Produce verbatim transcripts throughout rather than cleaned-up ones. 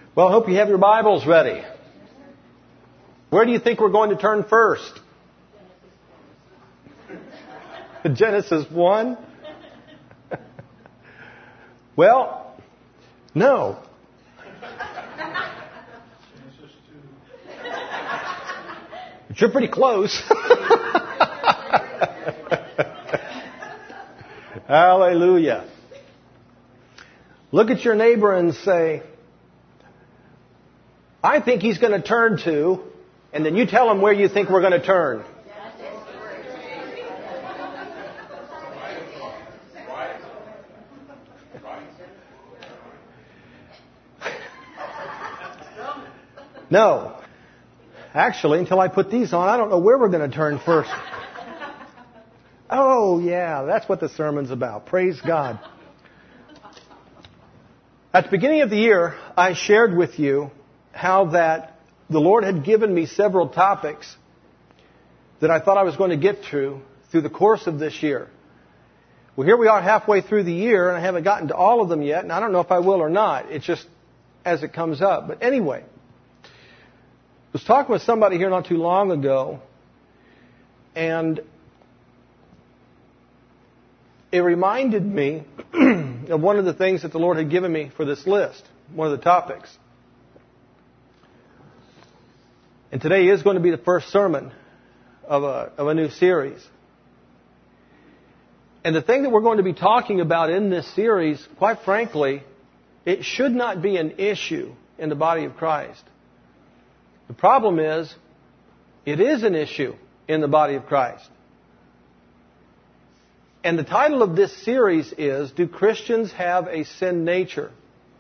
Well, I hope you have your Bibles ready. Where do you think we're going to turn first? Genesis one? Well, no. But you're pretty close. Hallelujah. Look at your neighbor and say, I think he's going to turn to, and then you tell him where you think we're going to turn. No. Actually, until I put these on, I don't know where we're going to turn first. Oh, yeah, that's what the sermon's about. Praise God. At the beginning of the year, I shared with you how that the Lord had given me several topics that I thought I was going to get through through the course of this year. Well, here we are halfway through the year, and I haven't gotten to all of them yet, and I don't know if I will or not. It's just as it comes up. But anyway, I was talking with somebody here not too long ago, and it reminded me of one of the things that the Lord had given me for this list, one of the topics. And today is going to be the first sermon of a, of a new series. And the thing that we're going to be talking about in this series, quite frankly, it should not be an issue in the body of Christ. The problem is, it is an issue in the body of Christ. And the title of this series is, Do Christians Have a Sin Nature?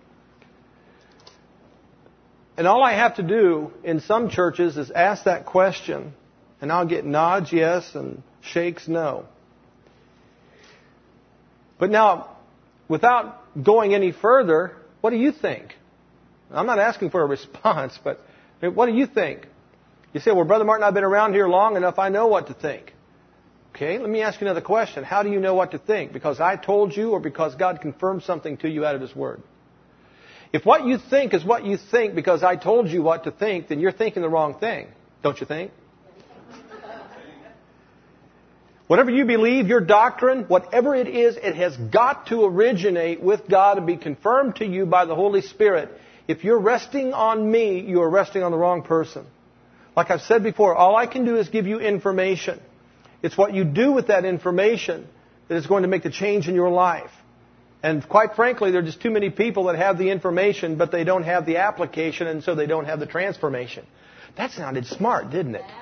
And all I have to do in some churches is ask that question, and I'll get nods yes and shakes no. But now, without going any further, what do you think? I'm not asking for a response, but what do you think? You say, well, Brother Martin, I've been around here long enough, I know what to think. Okay, let me ask you another question. How do you know what to think? Because I told you or because God confirmed something to you out of His Word? If what you think is what you think because I told you what to think, then you're thinking the wrong thing, don't you think? Whatever you believe, your doctrine, whatever it is, it has got to originate with God and be confirmed to you by the Holy Spirit. If you're resting on me, you are resting on the wrong person. Like I've said before, all I can do is give you information. It's what you do with that information that is going to make the change in your life. And quite frankly, there are just too many people that have the information, but they don't have the application, and so they don't have the transformation. That sounded smart, didn't it?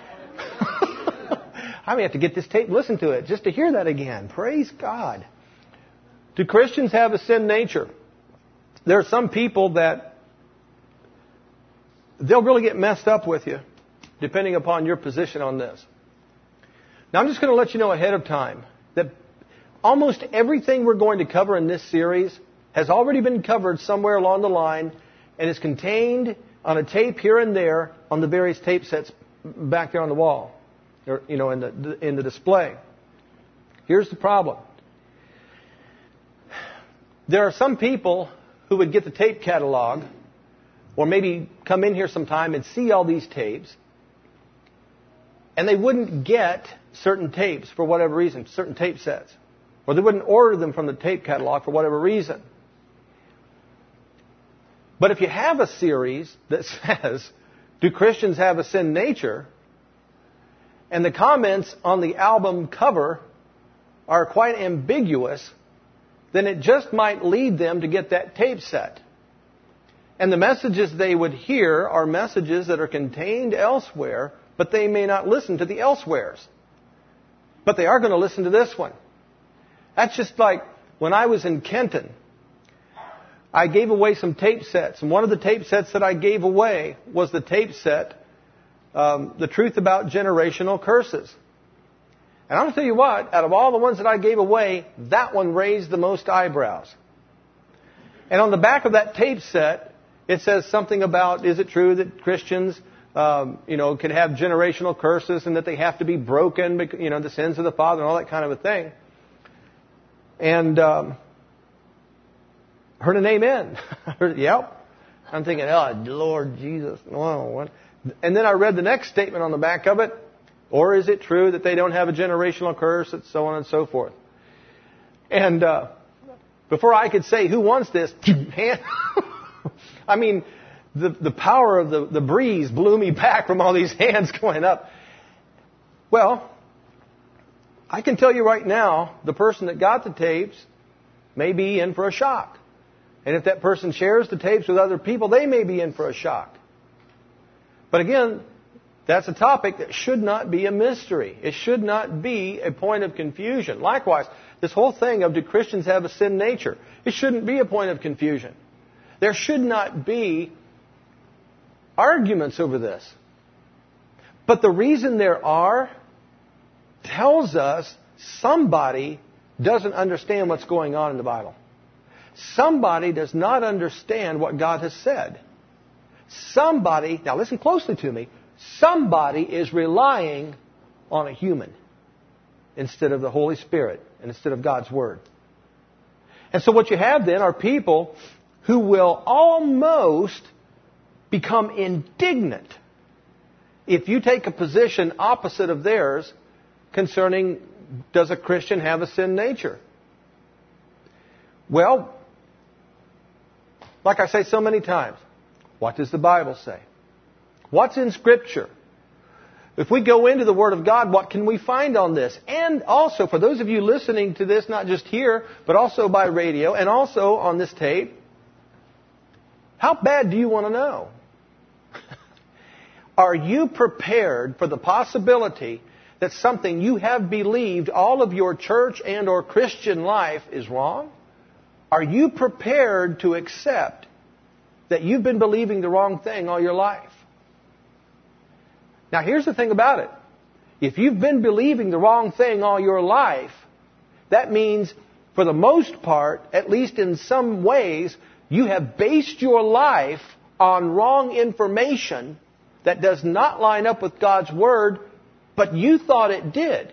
I may have to get this tape, listen to it, just to hear that again. Praise God. Do Christians have a sin nature? There are some people that they'll really get messed up with you, depending upon your position on this. Now, I'm just going to let you know ahead of time that almost everything we're going to cover in this series has already been covered somewhere along the line and is contained on a tape here and there on the various tape sets back there on the wall, or, you know, in the, in the display. Here's the problem. There are some people who would get the tape catalog or maybe come in here sometime and see all these tapes, and they wouldn't get certain tapes for whatever reason, certain tape sets. Or they wouldn't order them from the tape catalog for whatever reason. But if you have a series that says, Do Christians Have a Sin Nature? And the comments on the album cover are quite ambiguous, then it just might lead them to get that tape set. And the messages they would hear are messages that are contained elsewhere, but they may not listen to the elsewheres. But they are going to listen to this one. That's just like when I was in Kenton. I gave away some tape sets. And one of the tape sets that I gave away was the tape set, um, The Truth About Generational Curses. And I'm going to tell you what, out of all the ones that I gave away, that one raised the most eyebrows. And on the back of that tape set, it says something about, is it true that Christians Um, you know, can have generational curses and that they have to be broken, because, you know, the sins of the father and all that kind of a thing. And um, heard an amen. Heard, yep. I'm thinking, oh, Lord Jesus. What? And then I read the next statement on the back of it. Or is it true that they don't have a generational curse, and so on and so forth? And uh, before I could say, who wants this? Hand. I mean, the, the power of the, the breeze blew me back from all these hands going up. Well, I can tell you right now, the person that got the tapes may be in for a shock. And if that person shares the tapes with other people, they may be in for a shock. But again, that's a topic that should not be a mystery. It should not be a point of confusion. Likewise, this whole thing of do Christians have a sin nature? It shouldn't be a point of confusion. There should not be arguments over this. But the reason there are tells us somebody doesn't understand what's going on in the Bible. Somebody does not understand what God has said. Somebody, now listen closely to me, somebody is relying on a human instead of the Holy Spirit and instead of God's Word. And so what you have then are people who will almost become indignant if you take a position opposite of theirs concerning, does a Christian have a sin nature? Well, like I say so many times, what does the Bible say? What's in Scripture? If we go into the Word of God, what can we find on this? And also, for those of you listening to this, not just here, but also by radio, and also on this tape, how bad do you want to know? Are you prepared for the possibility that something you have believed all of your church and or Christian life is wrong? Are you prepared to accept that you've been believing the wrong thing all your life? Now, here's the thing about it. If you've been believing the wrong thing all your life, that means, for the most part, at least in some ways, you have based your life on wrong information that does not line up with God's Word, but you thought it did.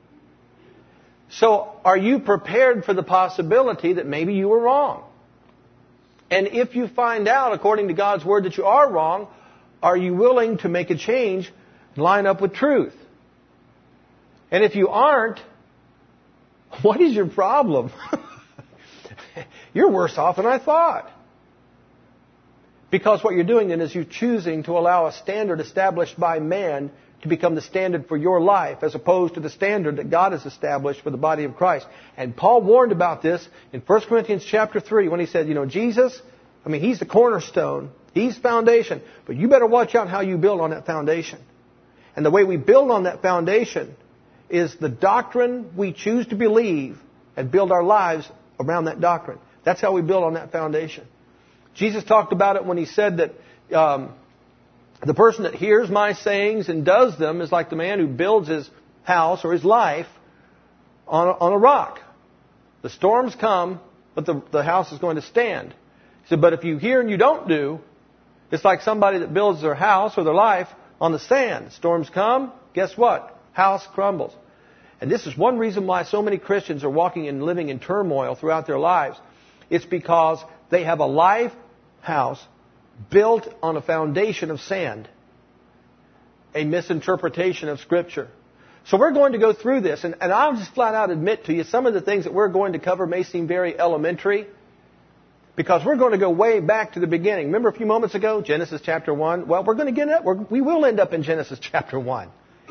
So, are you prepared for the possibility that maybe you were wrong? And if you find out, according to God's Word, that you are wrong, are you willing to make a change and line up with truth? And if you aren't, what is your problem? You're worse off than I thought. Because what you're doing then is you're choosing to allow a standard established by man to become the standard for your life, as opposed to the standard that God has established for the body of Christ. And Paul warned about this in First Corinthians chapter three when he said, you know, Jesus, I mean, He's the cornerstone. He's foundation. But you better watch out how you build on that foundation. And the way we build on that foundation is the doctrine we choose to believe and build our lives around that doctrine. That's how we build on that foundation. Jesus talked about it when He said that um, the person that hears my sayings and does them is like the man who builds his house or his life on a, on a rock. The storms come, but the, the house is going to stand. He said, but if you hear and you don't do, it's like somebody that builds their house or their life on the sand. Storms come, guess what? House crumbles. And this is one reason why so many Christians are walking and living in turmoil throughout their lives. It's because they have a life house built on a foundation of sand. A misinterpretation of Scripture. So we're going to go through this, and, and I'll just flat out admit to you, some of the things that we're going to cover may seem very elementary, because we're going to go way back to the beginning. Remember a few moments ago, Genesis chapter one? Well, we're going to get up, we're, we will end up in Genesis chapter one.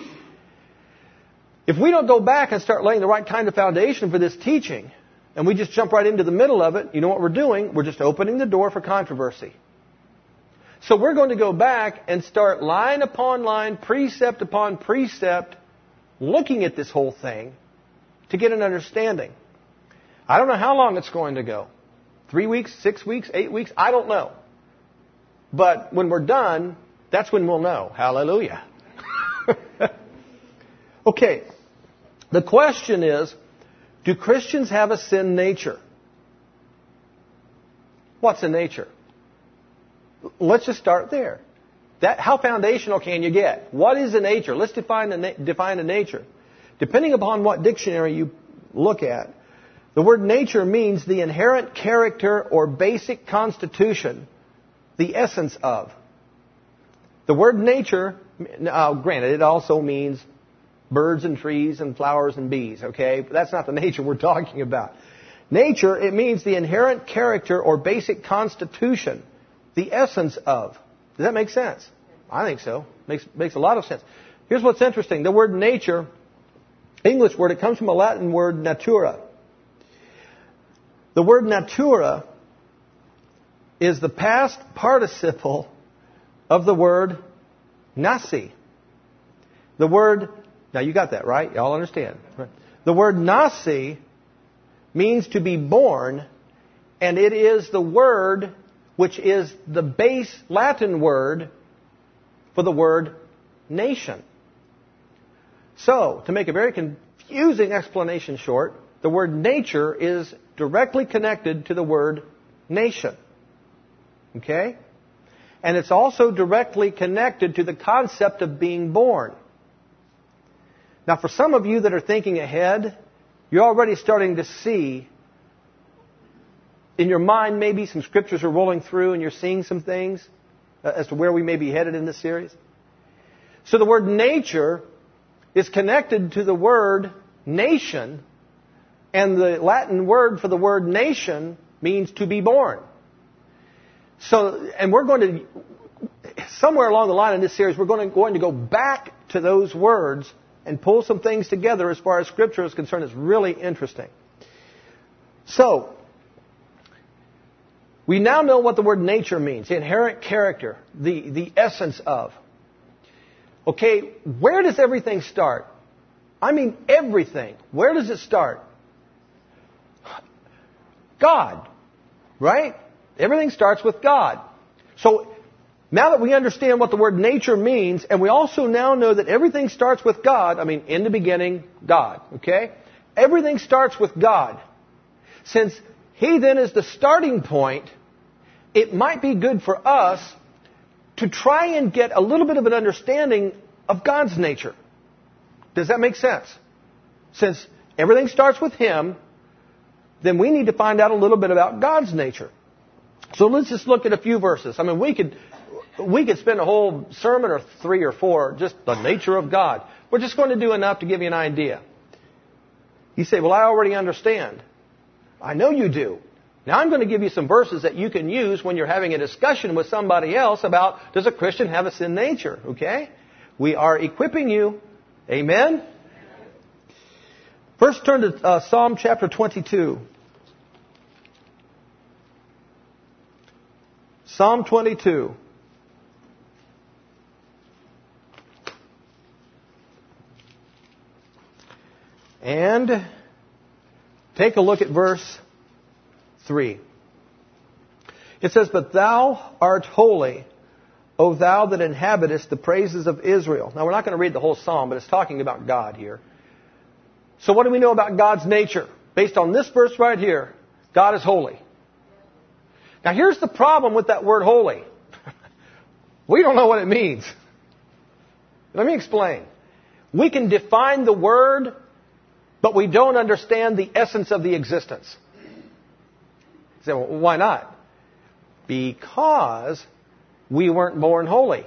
If we don't go back and start laying the right kind of foundation for this teaching, and we just jump right into the middle of it, you know what we're doing? We're just opening the door for controversy. So we're going to go back and start line upon line, precept upon precept, looking at this whole thing to get an understanding. I don't know how long it's going to go. Three weeks, six weeks, eight weeks, I don't know. But when we're done, that's when we'll know. Hallelujah. Okay. The question is, do Christians have a sin nature? What's a nature? Let's just start there. That, how foundational can you get? What is a nature? Let's define a, define a nature. Depending upon what dictionary you look at, the word nature means the inherent character or basic constitution the essence of. The word nature, uh, granted, it also means birds and trees and flowers and bees, okay? But that's not the nature we're talking about. Nature, it means the inherent character or basic constitution, the essence of. Does that make sense? I think so. Makes, makes a lot of sense. Here's what's interesting. The word nature, English word, it comes from a Latin word natura. The word natura is the past participle of the word nasi. The word, now you got that, right? Y'all understand. Right? The word nasi means to be born, and it is the word which is the base Latin word for the word nation. So, to make a very confusing explanation short, the word nature is directly connected to the word nation. Okay? And it's also directly connected to the concept of being born. Now, for some of you that are thinking ahead, you're already starting to see, in your mind, maybe some scriptures are rolling through and you're seeing some things as to where we may be headed in this series. So the word nature is connected to the word nation, and the Latin word for the word nation means to be born. So, and we're going to, somewhere along the line in this series, we're going to, going to go back to those words and pull some things together as far as Scripture is concerned. It's really interesting. So, we now know what the word nature means, the inherent character, the, the essence of. Okay, where does everything start? I mean everything. Where does it start? God, right? Everything starts with God. So, now that we understand what the word nature means, and we also now know that everything starts with God, I mean, in the beginning, God, okay? Everything starts with God. Since He then is the starting point, it might be good for us to try and get a little bit of an understanding of God's nature. Does that make sense? Since everything starts with Him, then we need to find out a little bit about God's nature. So let's just look at a few verses. I mean, we could we could spend a whole sermon or three or four just the nature of God. We're just going to do enough to give you an idea. You say, well, I already understand. I know you do. Now I'm going to give you some verses that you can use when you're having a discussion with somebody else about, does a Christian have a sin nature? Okay? We are equipping you. Amen? First turn to uh, Psalm chapter twenty-two. Psalm twenty-two. And take a look at verse three. It says, but thou art holy, O thou that inhabitest the praises of Israel. Now, we're not going to read the whole psalm, but it's talking about God here. So what do we know about God's nature? Based on this verse right here, God is holy. Now, here's the problem with that word holy. We don't know what it means. Let me explain. We can define the word, but we don't understand the essence of the existence. You say, well, why not? Because we weren't born holy.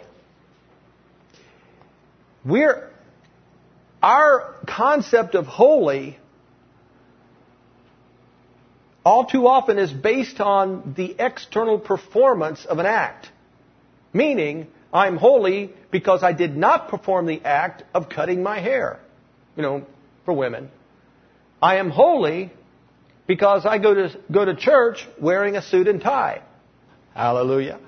We're, our concept of holy all too often is based on the external performance of an act. Meaning, I'm holy because I did not perform the act of cutting my hair. You know, for women. I am holy because I go to go to church wearing a suit and tie. Hallelujah.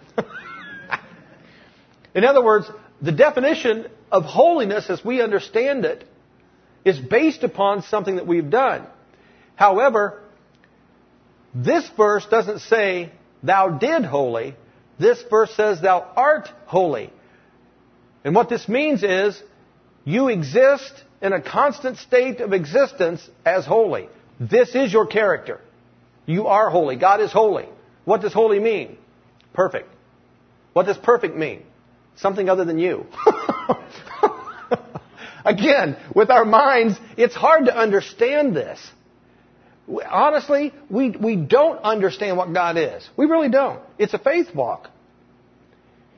In other words, the definition of holiness as we understand it is based upon something that we've done. However, this verse doesn't say, thou did holy. This verse says, thou art holy. And what this means is, you exist in a constant state of existence as holy. This is your character. You are holy. God is holy. What does holy mean? Perfect. What does perfect mean? Something other than you. Again, with our minds, it's hard to understand this. Honestly, we, we don't understand what God is. We really don't. It's a faith walk.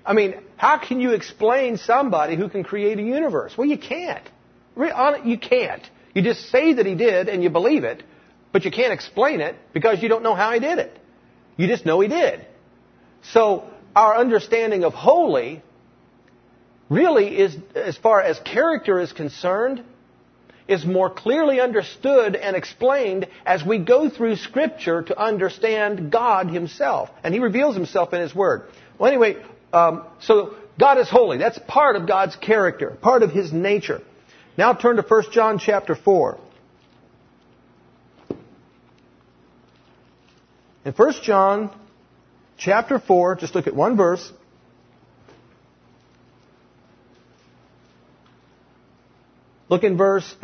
I mean, how can you explain somebody who can create a universe? Well, you can't. You can't. You just say that he did and you believe it, but you can't explain it because you don't know how he did it. You just know he did. So our understanding of holy really is, as far as character is concerned, is more clearly understood and explained as we go through Scripture to understand God Himself. And He reveals Himself in His Word. Well, anyway, um, so God is holy. That's part of God's character, part of His nature. Now turn to First John chapter four. In First John chapter four, just look at one verse. Look in verse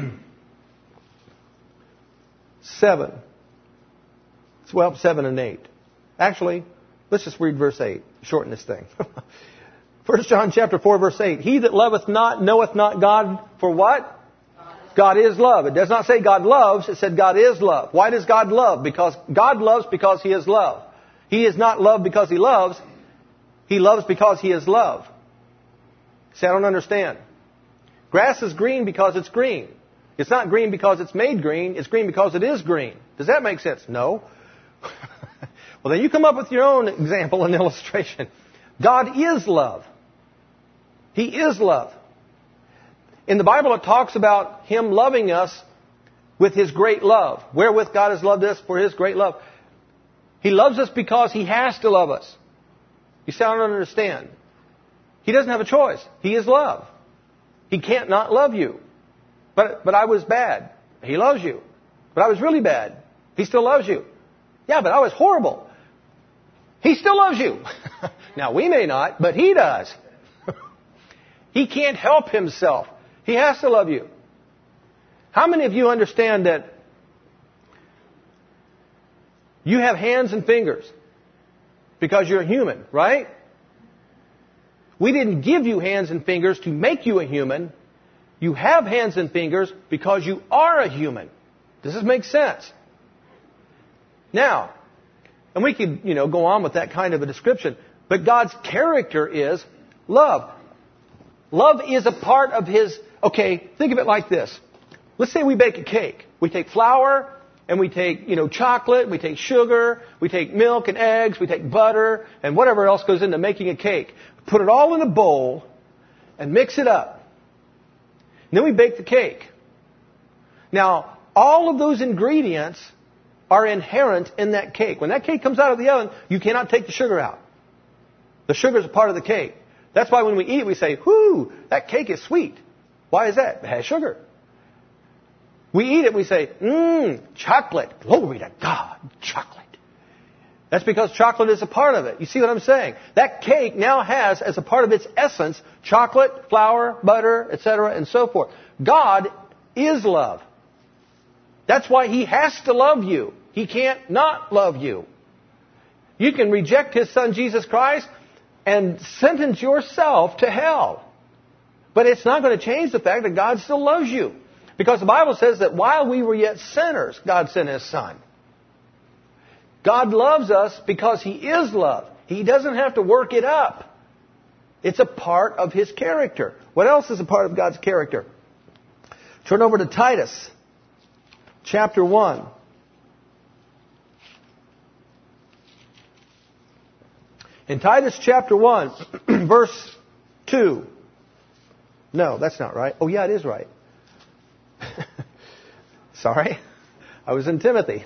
seven. Well, seven and eight. Actually, let's just read verse eight. Shorten this thing. First John chapter four, verse eight. He that loveth not knoweth not God for what? God is love. It does not say God loves. It said God is love. Why does God love? Because God loves because He is love. He is not loved because He loves. He loves because He is love. See, I don't understand. Grass is green because it's green. It's not green because it's made green. It's green because it is green. Does that make sense? No. Well, then you come up with your own example and illustration. God is love. He is love. In the Bible, it talks about Him loving us with His great love. Wherewith God has loved us for His great love. He loves us because He has to love us. You say, I don't understand. He doesn't have a choice. He is love. He can't not love you. But, but I was bad. He loves you. But I was really bad. He still loves you. Yeah, but I was horrible. He still loves you. Now, we may not, but He does. He can't help Himself. He has to love you. How many of you understand that you have hands and fingers because you're a human, right? We didn't give you hands and fingers to make you a human. You have hands and fingers because you are a human. Does this make sense? Now, and we could, you know, go on with that kind of a description, but God's character is love. Love is a part of His... Okay, think of it like this. Let's say we bake a cake. We take flour, and we take, you know, chocolate, we take sugar, we take milk and eggs, we take butter, and whatever else goes into making a cake. Put it all in a bowl, and mix it up. And then we bake the cake. Now, all of those ingredients are inherent in that cake. When that cake comes out of the oven, you cannot take the sugar out. The sugar is a part of the cake. That's why when we eat it, we say, whoo, that cake is sweet. Why is that? It has sugar. We eat it, we say, mmm, chocolate. Glory to God, chocolate. That's because chocolate is a part of it. You see what I'm saying? That cake now has, as a part of its essence, chocolate, flour, butter, et cetera, and so forth. God is love. That's why He has to love you. He can't not love you. You can reject His Son, Jesus Christ, and sentence yourself to hell. But it's not going to change the fact that God still loves you. Because the Bible says that while we were yet sinners, God sent His Son. God loves us because He is love. He doesn't have to work it up. It's a part of His character. What else is a part of God's character? Turn over to Titus, chapter one. In Titus chapter one, verse two. No, that's not right. Oh, yeah, it is right. Sorry. I was in Timothy.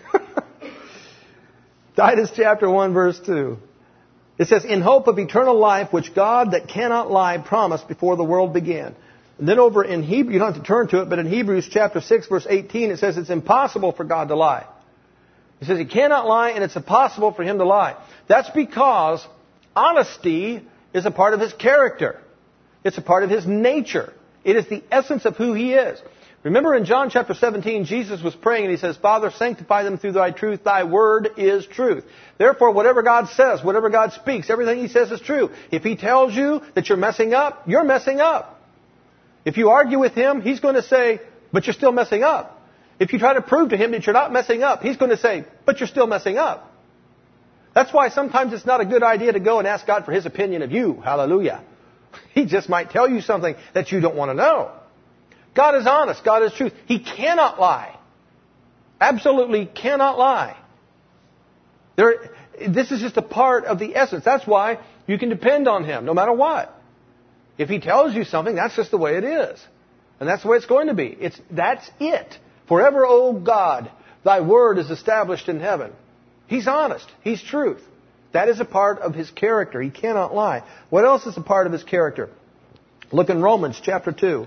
Titus chapter one, verse two. It says, in hope of eternal life, which God that cannot lie promised before the world began. And then over in Hebrew, you don't have to turn to it, but in Hebrews chapter six, verse eighteen, it says it's impossible for God to lie. It says He cannot lie and it's impossible for Him to lie. That's because honesty is a part of His character. It's a part of His nature. It is the essence of who He is. Remember in John chapter seventeen, Jesus was praying and He says, Father, sanctify them through Thy truth. Thy word is truth. Therefore, whatever God says, whatever God speaks, everything He says is true. If He tells you that you're messing up, you're messing up. If you argue with Him, He's going to say, but you're still messing up. If you try to prove to Him that you're not messing up, He's going to say, but you're still messing up. That's why sometimes it's not a good idea to go and ask God for His opinion of you. Hallelujah. He just might tell you something that you don't want to know. God is honest. God is truth. He cannot lie. Absolutely cannot lie. There, this is just a part of the essence. That's why you can depend on Him no matter what. If He tells you something, that's just the way it is. And that's the way it's going to be. It's, that's it. Forever, O God, Thy word is established in heaven. He's honest. He's truth. That is a part of His character. He cannot lie. What else is a part of His character? Look in Romans chapter two.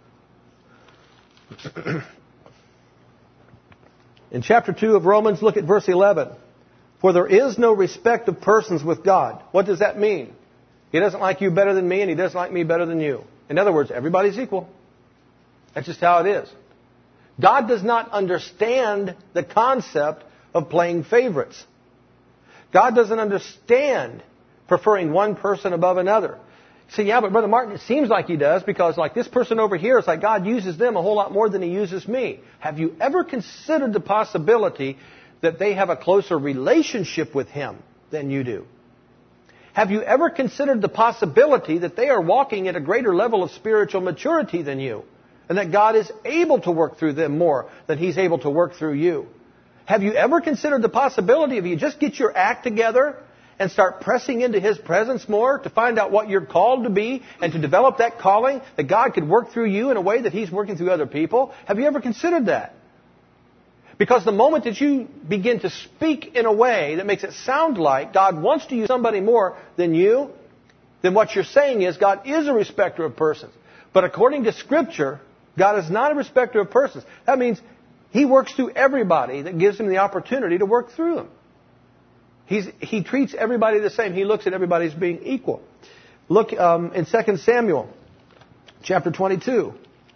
In chapter two of Romans, look at verse eleven. For there is no respect of persons with God. What does that mean? He doesn't like you better than me, and He doesn't like me better than you. In other words, everybody's equal. That's just how it is. God does not understand the concept of playing favorites. God doesn't understand preferring one person above another. See, yeah, but Brother Martin, it seems like He does, because like this person over here, it's like God uses them a whole lot more than He uses me. Have you ever considered the possibility that they have a closer relationship with Him than you do? Have you ever considered the possibility that they are walking at a greater level of spiritual maturity than you? And that God is able to work through them more than He's able to work through you? Have you ever considered the possibility if you just get your act together and start pressing into His presence more to find out what you're called to be and to develop that calling, that God could work through you in a way that He's working through other people? Have you ever considered that? Because the moment that you begin to speak in a way that makes it sound like God wants to use somebody more than you, then what you're saying is God is a respecter of persons. But according to Scripture, God is not a respecter of persons. That means He works through everybody that gives Him the opportunity to work through them. He's, he treats everybody the same. He looks at everybody as being equal. Look um, in Second Samuel chapter twenty-two.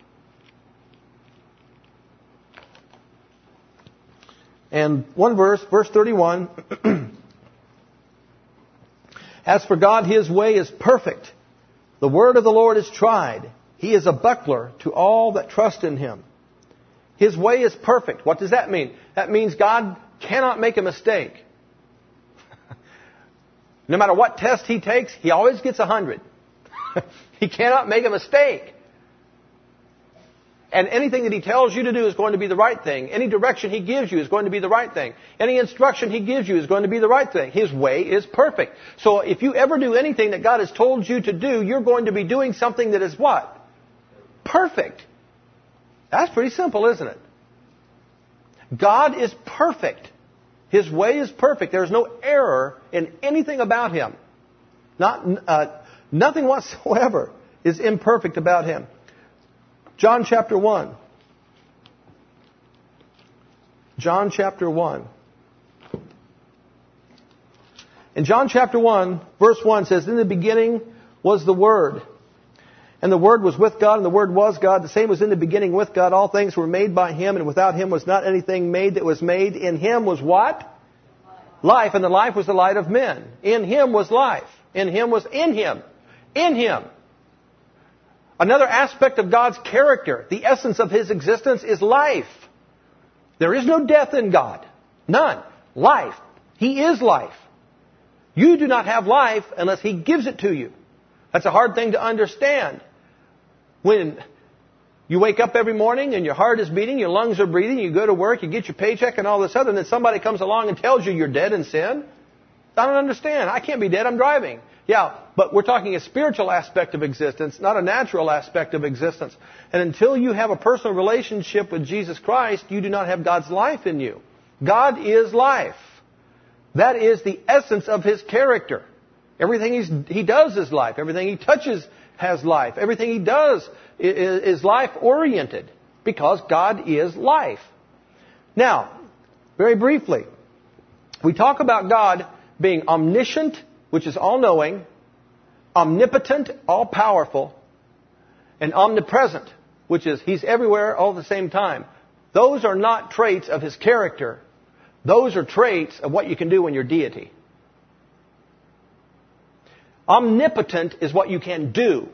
And one verse, verse thirty-one. As for God, His way is perfect. The word of the Lord is tried. He is a buckler to all that trust in Him. His way is perfect. What does that mean? That means God cannot make a mistake. No matter what test He takes, He always gets a hundred. He cannot make a mistake. And anything that He tells you to do is going to be the right thing. Any direction He gives you is going to be the right thing. Any instruction He gives you is going to be the right thing. His way is perfect. So if you ever do anything that God has told you to do, you're going to be doing something that is what? Perfect. That's pretty simple, isn't it? God is perfect. His way is perfect. There's no error in anything about Him. Not, uh, nothing whatsoever is imperfect about Him. John chapter one. John chapter one. In John chapter one, verse one says, In the beginning was the Word. And the Word was with God, and the Word was God. The same was in the beginning with God. All things were made by Him, and without Him was not anything made that was made. In Him was what? Life. Life, and the life was the light of men. In Him was life. In Him was in Him. In Him. Another aspect of God's character, the essence of His existence, is life. There is no death in God. None. Life. He is life. You do not have life unless He gives it to you. That's a hard thing to understand. When you wake up every morning and your heart is beating, your lungs are breathing, you go to work, you get your paycheck and all this other, and then somebody comes along and tells you you're dead in sin. I don't understand. I can't be dead. I'm driving. Yeah, but we're talking a spiritual aspect of existence, not a natural aspect of existence. And until you have a personal relationship with Jesus Christ, you do not have God's life in you. God is life. That is the essence of His character. Everything he's, He does is life. Everything He touches has life. Everything He does is, is life-oriented because God is life. Now, very briefly, we talk about God being omniscient, which is all-knowing, omnipotent, all-powerful, and omnipresent, which is He's everywhere all at the same time. Those are not traits of His character. Those are traits of what you can do in your deity. Omnipotent is what you can do.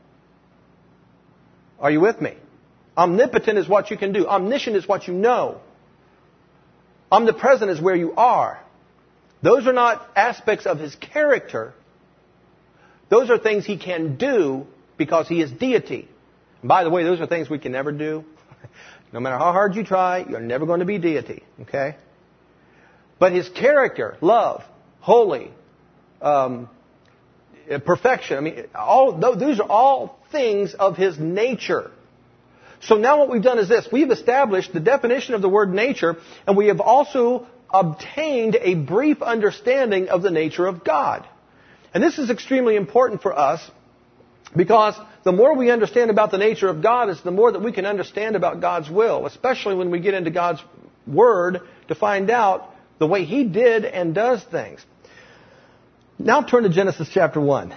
Are you with me? Omnipotent is what you can do. Omniscient is what you know. Omnipresent is where you are. Those are not aspects of His character. Those are things He can do because He is deity. And by the way, those are things we can never do. No matter how hard you try, you're never going to be deity. Okay? But His character, love, holy, um, perfection, I mean, all those are all things of His nature. So now what we've done is this. We've established the definition of the word nature, and we have also obtained a brief understanding of the nature of God. And this is extremely important for us because the more we understand about the nature of God is the more that we can understand about God's will, especially when we get into God's Word to find out the way He did and does things. Now turn to Genesis chapter one.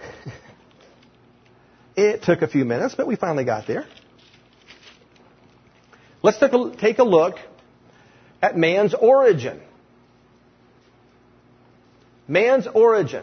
It took a few minutes, but we finally got there. Let's take a, take a look at man's origin. Man's origin.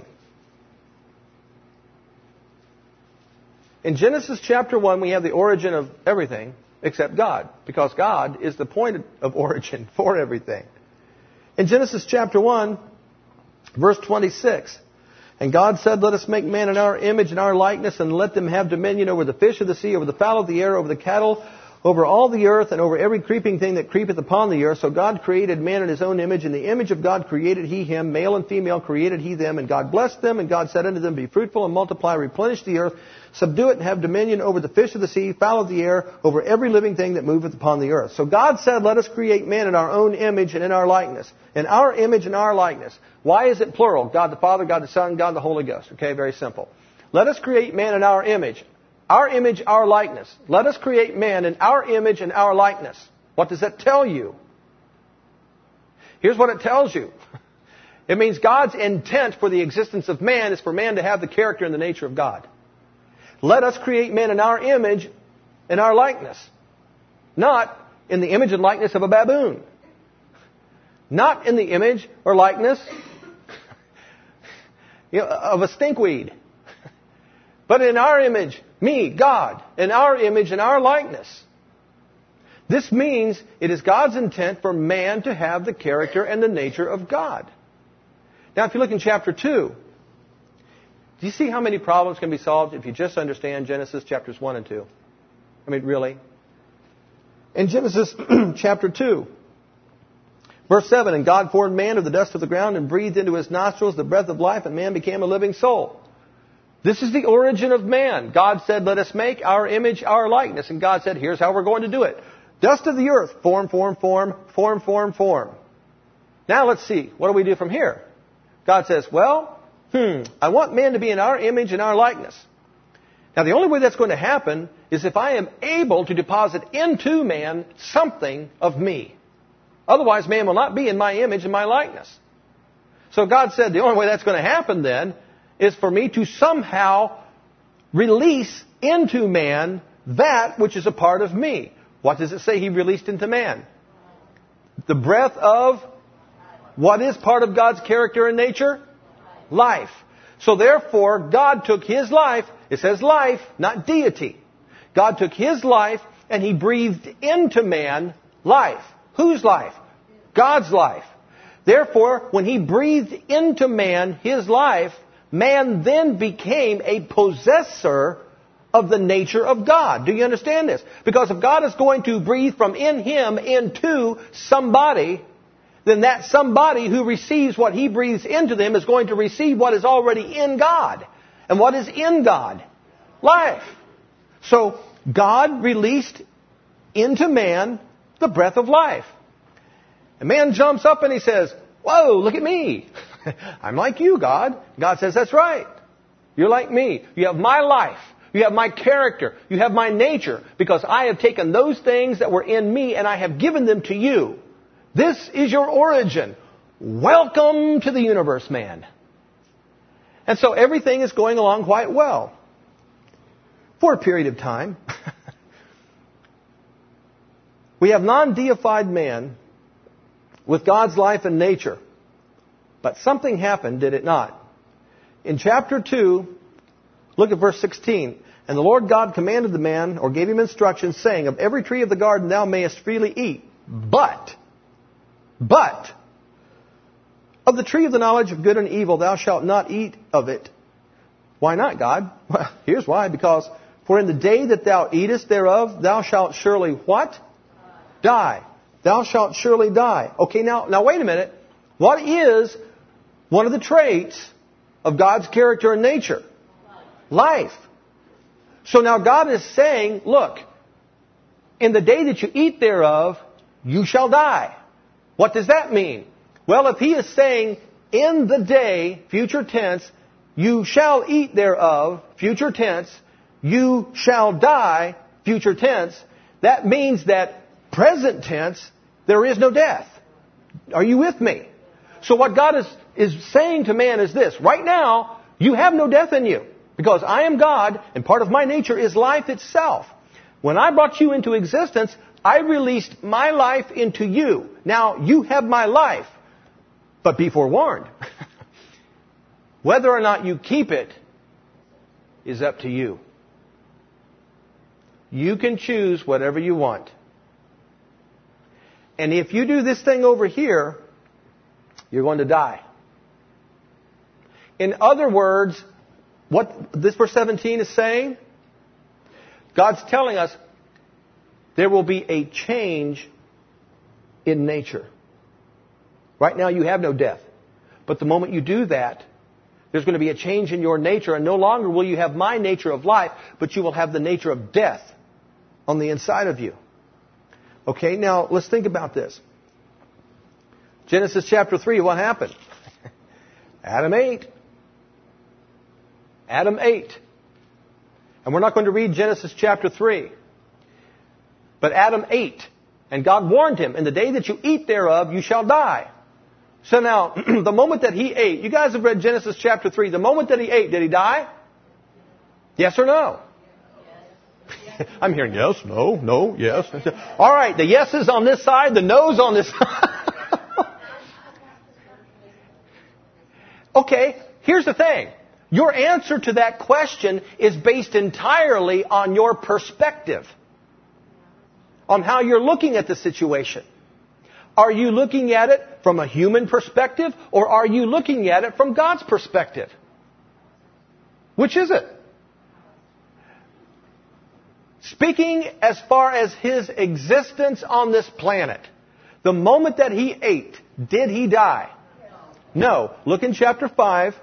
In Genesis chapter one, we have the origin of everything except God, because God is the point of origin for everything. In Genesis chapter one, verse twenty-six, and God said, let us make man in our image and our likeness, and let them have dominion over the fish of the sea, over the fowl of the air, over the cattle, over all the earth, and over every creeping thing that creepeth upon the earth. So God created man in His own image. In the image of God created He him. Male and female created He them. And God blessed them. And God said unto them, be fruitful and multiply, replenish the earth, subdue it, and have dominion over the fish of the sea, fowl of the air, over every living thing that moveth upon the earth. So God said, let us create man in our own image and in our likeness. In our image and our likeness. Why is it plural? God the Father, God the Son, God the Holy Ghost. Okay, very simple. Let us create man in our image. Our image, our likeness. Let us create man in our image and our likeness. What does that tell you? Here's what it tells you. It means God's intent for the existence of man is for man to have the character and the nature of God. Let us create man in our image and our likeness. Not in the image and likeness of a baboon. Not in the image or likeness you know, of a stinkweed. But in our image, me, God, in our image and our likeness. This means it is God's intent for man to have the character and the nature of God. Now, if you look in chapter two, do you see how many problems can be solved if you just understand Genesis chapters one and two? I mean, really? In Genesis chapter two, verse seven, and God formed man of the dust of the ground and breathed into his nostrils the breath of life, and man became a living soul. This is the origin of man. God said, let us make our image, our likeness. And God said, here's how we're going to do it. Dust of the earth, form, form, form, form, form, form. Now let's see. What do we do from here? God says, well, hmm, I want man to be in our image and our likeness. Now the only way that's going to happen is if I am able to deposit into man something of me. Otherwise, man will not be in my image and my likeness. So God said the only way that's going to happen then is for me to somehow release into man that which is a part of me. What does it say He released into man? The breath of what is part of God's character and nature? Life. So therefore, God took His life, it says life, not deity. God took His life and He breathed into man life. Whose life? God's life. Therefore, when He breathed into man His life, man then became a possessor of the nature of God. Do you understand this? Because if God is going to breathe from in him into somebody, then that somebody who receives what He breathes into them is going to receive what is already in God. And what is in God? Life. So God released into man the breath of life. And man jumps up and he says, whoa, look at me. I'm like you, God. God says, that's right. You're like me. You have my life. You have my character. You have my nature. Because I have taken those things that were in me and I have given them to you. This is your origin. Welcome to the universe, man. And so everything is going along quite well. For a period of time. We have non-deified man with God's life and nature. But something happened, did it not? In chapter two, look at verse sixteen. And the Lord God commanded the man, or gave him instructions, saying, of every tree of the garden thou mayest freely eat. But, but, Of the tree of the knowledge of good and evil, thou shalt not eat of it. Why not, God? Well, here's why. Because, for in the day that thou eatest thereof, thou shalt surely what? Die. Thou shalt surely die. Okay, now, now wait a minute. What is one of the traits of God's character and nature? Life. So now God is saying, look, in the day that you eat thereof, you shall die. What does that mean? Well, if He is saying, in the day, future tense, you shall eat thereof, future tense, you shall die, future tense, that means that present tense, there is no death. Are you with me? So what God is, is saying to man is this. Right now, you have no death in you. Because I am God, and part of my nature is life itself. When I brought you into existence, I released my life into you. Now, you have my life. But be forewarned. Whether or not you keep it is up to you. You can choose whatever you want. And if you do this thing over here, you're going to die. In other words, what this verse seventeen is saying, God's telling us there will be a change in nature. Right now you have no death. But the moment you do that, there's going to be a change in your nature, and no longer will you have my nature of life, but you will have the nature of death on the inside of you. Okay, now let's think about this. Genesis chapter three, what happened? Adam ate. Adam ate. And we're not going to read Genesis chapter three. But Adam ate. And God warned him, in the day that you eat thereof, you shall die. So now, the moment that he ate, you guys have read Genesis chapter three. The moment that he ate, did he die? Yes or no? Yes. I'm hearing yes, no, no, yes. All right, the yeses on this side, the no's on this side. Okay, here's the thing. Your answer to that question is based entirely on your perspective, on how you're looking at the situation. Are you looking at it from a human perspective, or are you looking at it from God's perspective? Which is it? Speaking as far as His existence on this planet, the moment that He ate, did He die? No. Look in chapter five.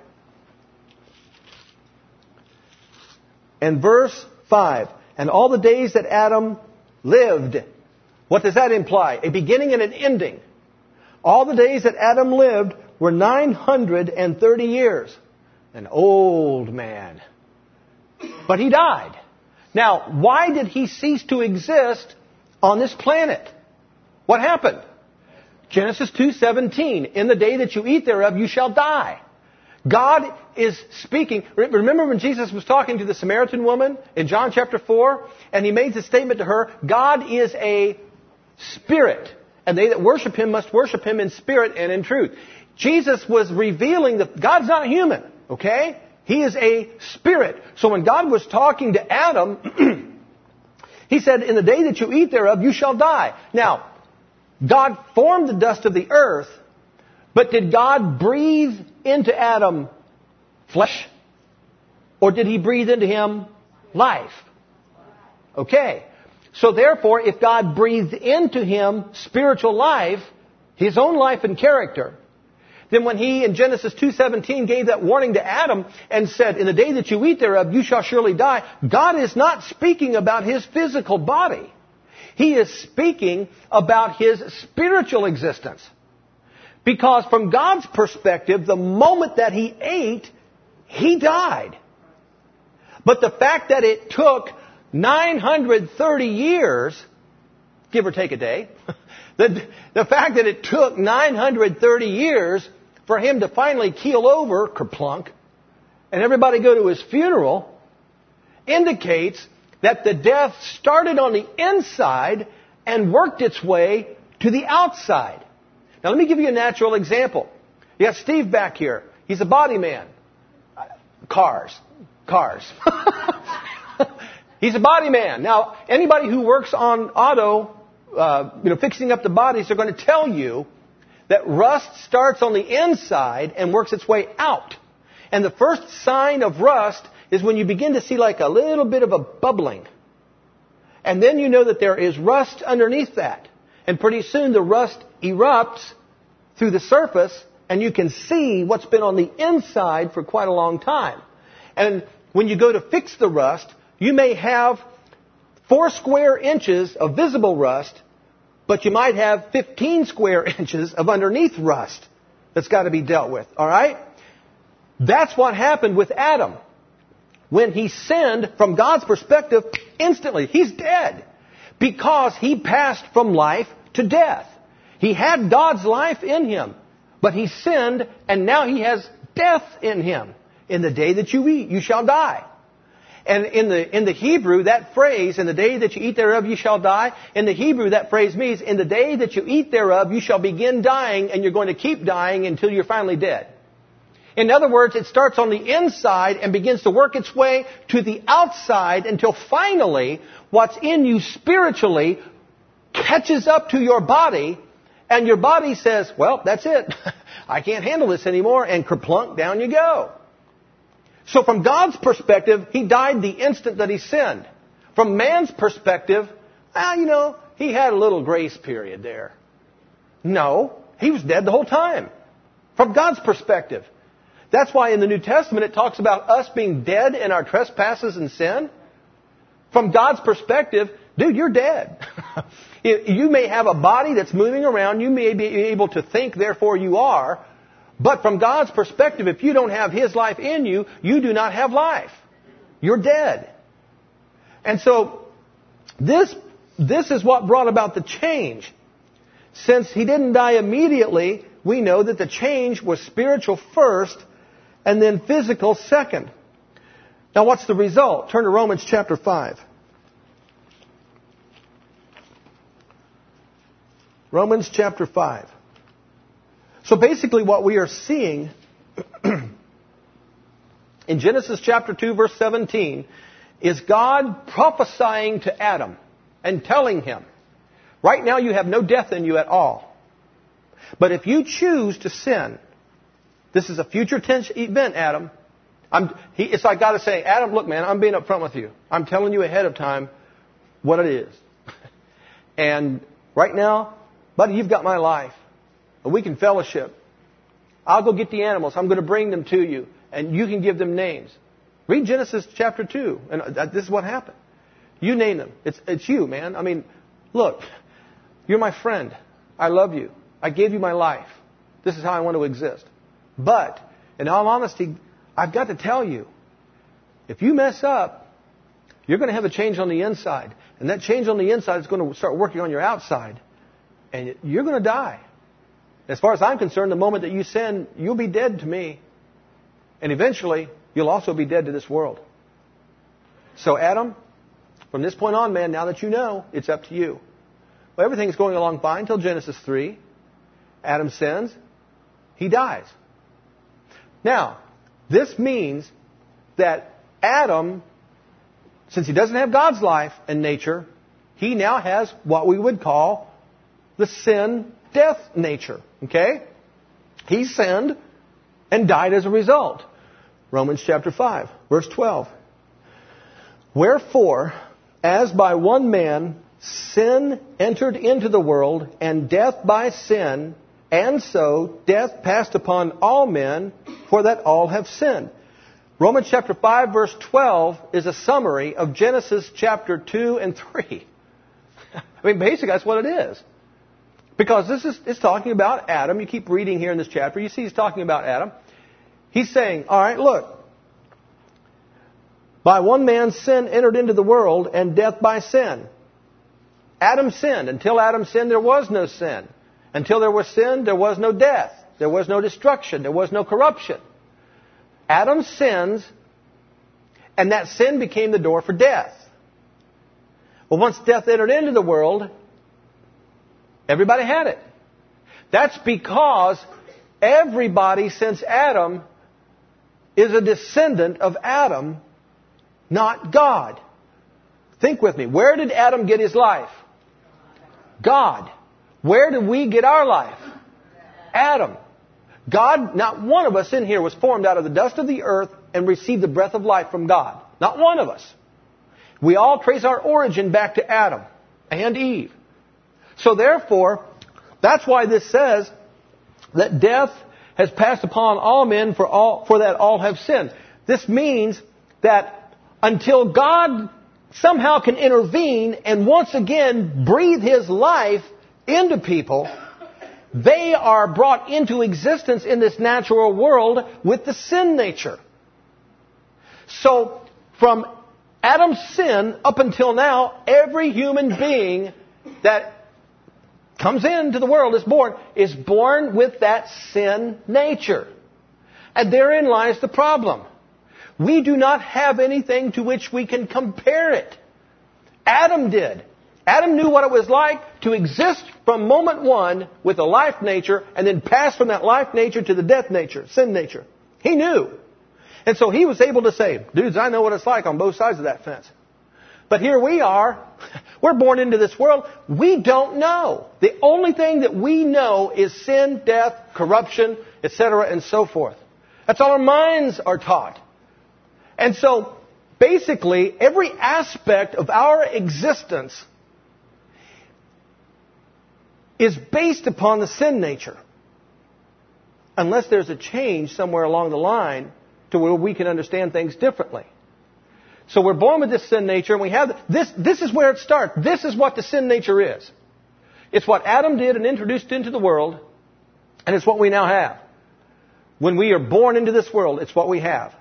And verse five. And all the days that Adam lived. What does that imply? A beginning and an ending. All the days that Adam lived were nine hundred thirty years. An old man. But he died. Now, why did he cease to exist on this planet? What happened? Genesis two seventeen. In the day that you eat thereof, you shall die. God is speaking. Remember when Jesus was talking to the Samaritan woman in John chapter four? And He made the statement to her, God is a spirit. And they that worship Him must worship Him in spirit and in truth. Jesus was revealing that God's not human. Okay? He is a spirit. So when God was talking to Adam, He said, in the day that you eat thereof, you shall die. Now, God formed the dust of the earth, but did God breathe into Adam flesh? Or did He breathe into him life? Okay. So therefore, if God breathed into him spiritual life, His own life and character, then when He, in Genesis two seventeen, gave that warning to Adam and said, in the day that you eat thereof, you shall surely die, God is not speaking about His physical body. He is speaking about His spiritual existence. Because from God's perspective, the moment that He ate, He died. But the fact that it took nine hundred thirty years, give or take a day, the, the fact that it took nine hundred thirty years for Him to finally keel over, kerplunk, and everybody go to His funeral, indicates that the death started on the inside and worked its way to the outside. Now, let me give you a natural example. You got Steve back here. He's a body man. Cars. Cars. He's a body man. Now, anybody who works on auto, uh, you know, fixing up the bodies, they're going to tell you that rust starts on the inside and works its way out. And the first sign of rust is when you begin to see like a little bit of a bubbling. And then you know that there is rust underneath that. And pretty soon the rust erupts through the surface, and you can see what's been on the inside for quite a long time. And when you go to fix the rust, you may have four square inches of visible rust, but you might have fifteen square inches of underneath rust that's got to be dealt with. All right? That's what happened with Adam. When he sinned, from God's perspective, instantly, he's dead. Because he passed from life to death. He had God's life in him, but he sinned, and now he has death in him. In the day that you eat, you shall die. And in the, in the Hebrew, that phrase, in the day that you eat thereof, you shall die. In the Hebrew, that phrase means, in the day that you eat thereof, you shall begin dying, and you're going to keep dying until you're finally dead. In other words, it starts on the inside and begins to work its way to the outside until finally what's in you spiritually catches up to your body, and your body says, well, that's it. I can't handle this anymore, and kerplunk, down you go. So from God's perspective, he died the instant that he sinned. From man's perspective, well, you know, he had a little grace period there. No, he was dead the whole time. From God's perspective. That's why in the New Testament it talks about us being dead in our trespasses and sin. From God's perspective, dude, you're dead. You may have a body that's moving around. You may be able to think, therefore you are. But from God's perspective, if you don't have his life in you, you do not have life. You're dead. And so this, this is what brought about the change. Since he didn't die immediately, we know that the change was spiritual first and then physical second. Now what's the result? Turn to Romans chapter five. Romans chapter five. So basically what we are seeing in Genesis chapter two verse seventeen is God prophesying to Adam and telling him, right now you have no death in you at all. But if you choose to sin, this is a future tense event, Adam. I'm, he, it's like God is saying, Adam, look, man, I'm being upfront with you. I'm telling you ahead of time what it is. And right now, buddy, you've got my life. And we can fellowship. I'll go get the animals. I'm going to bring them to you. And you can give them names. Read Genesis chapter two. And this is what happened. You name them. It's, it's you, man. I mean, look, you're my friend. I love you. I gave you my life. This is how I want to exist. But, in all honesty, I've got to tell you, if you mess up, you're going to have a change on the inside. And that change on the inside is going to start working on your outside. And you're going to die. As far as I'm concerned, the moment that you sin, you'll be dead to me. And eventually, you'll also be dead to this world. So, Adam, from this point on, man, now that you know, it's up to you. Well, everything's going along fine until Genesis three. Adam sins. He dies. Now, this means that Adam, since he doesn't have God's life and nature, he now has what we would call the sin-death nature. Okay? He sinned and died as a result. Romans chapter five, verse twelve. Wherefore, as by one man sin entered into the world, and death by sin, and so death passed upon all men, for that all have sinned. Romans chapter five, verse twelve is a summary of Genesis chapter two and three. I mean, basically that's what it is. Because this is it's talking about Adam. You keep reading here in this chapter. You see he's talking about Adam. He's saying, all right, look. By one man's sin entered into the world, and death by sin. Adam sinned. Until Adam sinned, there was no sin. Until there was sin, there was no death. There was no destruction. There was no corruption. Adam sins, and that sin became the door for death. Well, once death entered into the world, everybody had it. That's because everybody since Adam is a descendant of Adam, not God. Think with me. Where did Adam get his life? God. Where did we get our life? Adam. God, not one of us in here was formed out of the dust of the earth and received the breath of life from God. Not one of us. We all trace our origin back to Adam and Eve. So therefore, that's why this says that death has passed upon all men for all, for that all have sinned. This means that until God somehow can intervene and once again breathe His life into people, they are brought into existence in this natural world with the sin nature. So, from Adam's sin up until now, every human being that comes into the world, is born, is born with that sin nature. And therein lies the problem. We do not have anything to which we can compare it. Adam did. Adam knew what it was like to exist from moment one with a life nature and then pass from that life nature to the death nature, sin nature. He knew. And so he was able to say, dudes, I know what it's like on both sides of that fence. But here we are. We're born into this world. We don't know. The only thing that we know is sin, death, corruption, et cetera, and so forth. That's all our minds are taught. And so, basically, every aspect of our existence is based upon the sin nature. Unless there's a change somewhere along the line to where we can understand things differently. So we're born with this sin nature, and we have this. This is where it starts. This is what the sin nature is. It's what Adam did and introduced into the world, and it's what we now have. When we are born into this world, it's what we have.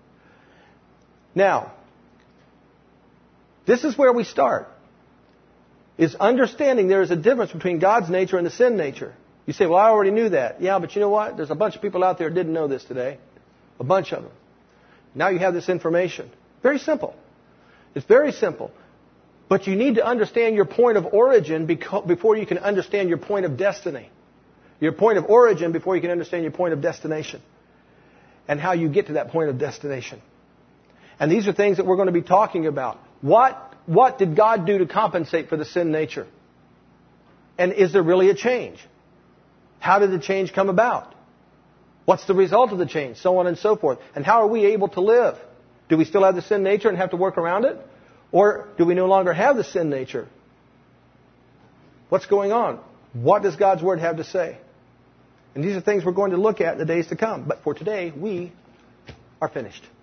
Now, this is where we start. Is understanding there is a difference between God's nature and the sin nature. You say, well, I already knew that. Yeah, but you know what? There's a bunch of people out there who didn't know this today. A bunch of them. Now you have this information. Very simple. It's very simple. But you need to understand your point of origin before you can understand your point of destiny. Your point of origin before you can understand your point of destination. And how you get to that point of destination. And these are things that we're going to be talking about. What, what did God do to compensate for the sin nature? And is there really a change? How did the change come about? What's the result of the change? So on and so forth. And how are we able to live? Do we still have the sin nature and have to work around it? Or do we no longer have the sin nature? What's going on? What does God's Word have to say? And these are things we're going to look at in the days to come. But for today, we are finished.